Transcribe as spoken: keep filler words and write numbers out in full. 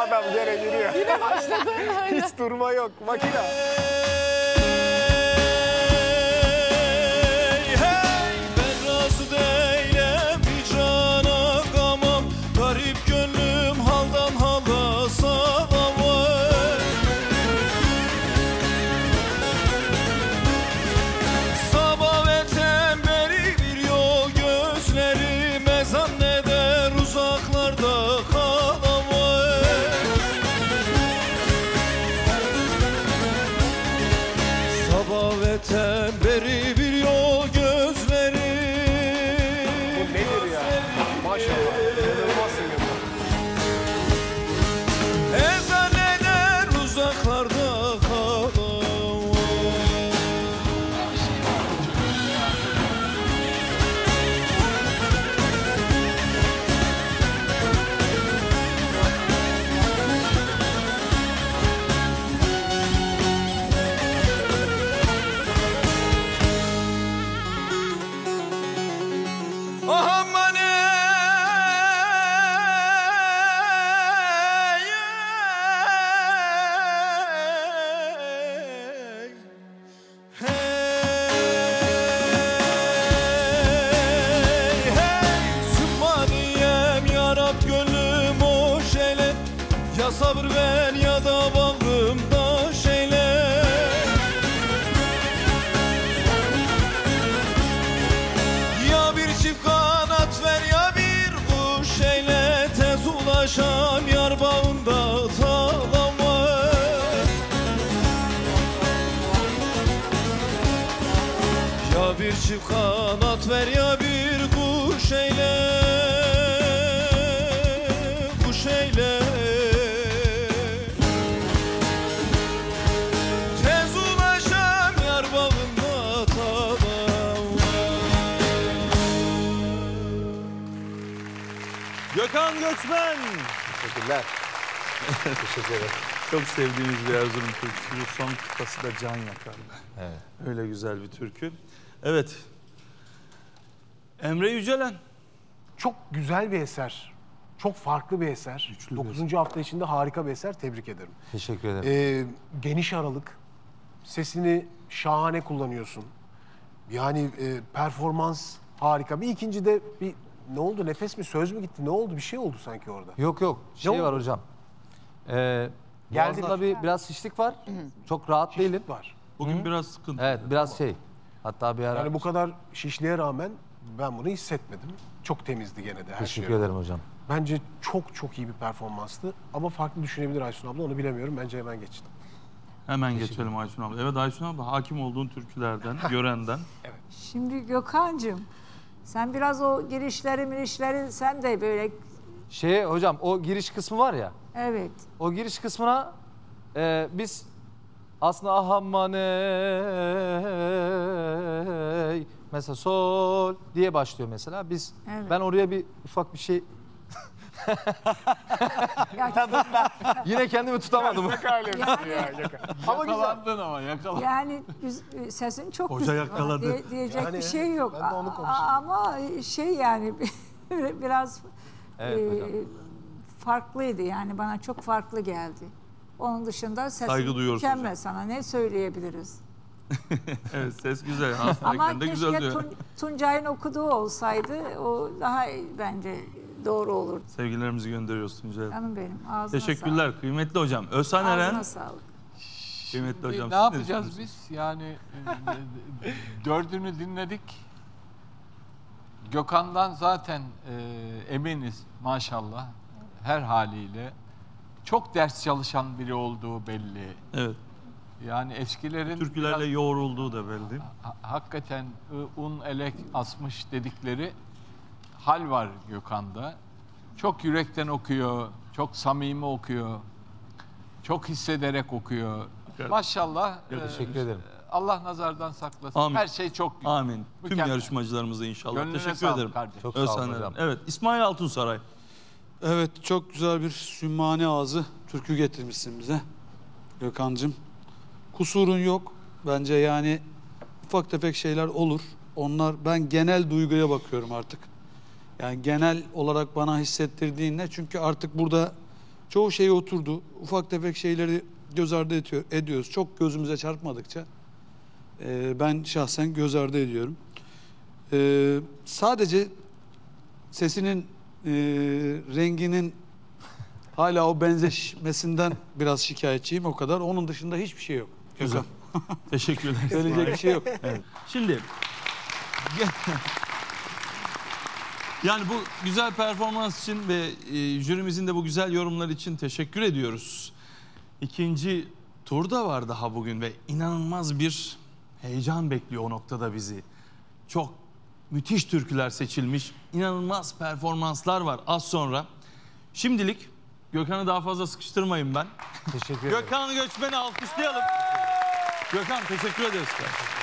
adam gene giriyor. Yine başladı. Hiç durma yok makine. Beri bir yol gözleri. Bu nedir ya? Maşallah. İnanılmazsın ya. Ezan eder uzaklarda kalan. Aman ey, hey, hey, Sübhaniyem ya Rab gönlüm hoş eyle, ya sabır ver ya da bağrımda şeyle. Ya bir çift kanat ver ya bir kuş eyle, tez ulaşam yar bağında talama. Ya bir çift kanat ver ya bir kuş eyle, kuş eyle. Tez ulaşam yar bağında talama. Gökhan Göçmen. Teşekkürler. Teşekkür ederim. Çok sevdiğimiz bir Erzurum türküsü. Son kıtası da can yakar. Evet. Öyle güzel bir türkü. Evet. Emre Yücelen. Çok güzel bir eser. Çok farklı bir eser. Güçlü bir dokuzuncu hafta içinde harika bir eser. Tebrik ederim. Teşekkür ederim. Ee, geniş aralık. Sesini şahane kullanıyorsun. Yani e, performans harika. Bir ikinci de bir ne oldu? Nefes mi? Söz mü gitti? Ne oldu? Bir şey oldu sanki orada. Yok yok. Şey oldu? var hocam. Ee, Geldi. boğazımda bir biraz şişlik var. Çok rahat değilim. Var. Bugün biraz sıkıntı. Evet biraz şey. Hatta bir ara. Yani bu kadar şişliğe rağmen ben bunu hissetmedim. Çok temizdi gene de her Teşekkür şey. ederim hocam. Bence çok çok iyi bir performanstı. Ama farklı düşünebilir Aysun abla, onu bilemiyorum. Bence hemen geçtim. Hemen geçelim Aysun abla. Evet Aysun abla, hakim olduğun türkülerden, Gören'den. Şimdi Gökhan'cığım sen biraz o girişleri mirişleri sen de böyle Şey hocam o giriş kısmı var ya. evet. O giriş kısmına e, biz aslında ahamman ey mesela sol diye başlıyor mesela. Biz Evet. ben oraya bir ufak bir şey Ya, yine kendimi tutamadım. Ama güzel. ama yakalandın. yani üz- sesin çok Hoca güzel. yakaladı. Diye- diyecek Yani bir şey yok. ben de onu A- konuşayım. Ama şey yani biraz Evet e, hocam. farklıydı yani bana çok farklı geldi. Onun dışında sesin Saygı duyuyoruz mükemmel hocam. sana ne söyleyebiliriz? Evet ses güzel. Ama Hastayken de güzel keşke diyor. Tun- Tuncay'ın okuduğu olsaydı o daha bence doğru olurdu. Sevgilerimizi gönderiyoruz Tuncay. Canım benim ağzına Teşekkürler kıymetli hocam. Özhan sağlık. Eren. Ağzına sağlık. Kıymetli hocam. Ne siz yapacağız düşünüyorsunuz? biz? Yani e, dördünü dinledik. Gökhan'dan zaten e, eminiz maşallah her haliyle. Çok ders çalışan biri olduğu belli. Evet. Yani eskilerin Türkülerle biraz- yoğrulduğu da belli. ha- hakikaten ı, un elek asmış dedikleri hal var Gökhan'da. Çok yürekten okuyor, çok samimi okuyor, çok hissederek okuyor. Evet. Maşallah. e, Teşekkür ederim. Allah nazardan saklasın. Amin. Her şey çok güzel. Amin. Tüm Mükemmel. yarışmacılarımıza inşallah. Gönlüne Teşekkür sağlık ederim. kardeşim. Çok sağ olun Özhan Eren. hocam. Evet İsmail Altunsaray. Evet, çok güzel bir sümmane ağzı türkü getirmişsin bize Gökhan'cığım. Kusurun yok. Bence yani ufak tefek şeyler olur. Onlar, ben genel duyguya bakıyorum artık. Yani genel olarak bana hissettirdiğin ne? Çünkü artık burada Çoğu şey oturdu. Ufak tefek şeyleri göz ardı ediyor, ediyoruz. Çok gözümüze çarpmadıkça e, ben şahsen göz ardı ediyorum. E, sadece sesinin e, renginin hala o benzeşmesinden biraz şikayetçiyim, o kadar. Onun dışında hiçbir şey yok. Güzel. Teşekkür ederim. Söyleyecek bir şey yok. Evet. Şimdi yani bu güzel performans için ve e, jürimizin de bu güzel yorumlar için teşekkür ediyoruz. İkinci tur da var daha bugün ve inanılmaz bir heyecan bekliyor o noktada bizi. Çok müthiş türküler seçilmiş, inanılmaz performanslar var az sonra. Şimdilik Gökhan'ı daha fazla sıkıştırmayın ben. Teşekkür ederim. Gökhan Göçmen'i alkışlayalım. Gökhan teşekkür ederiz.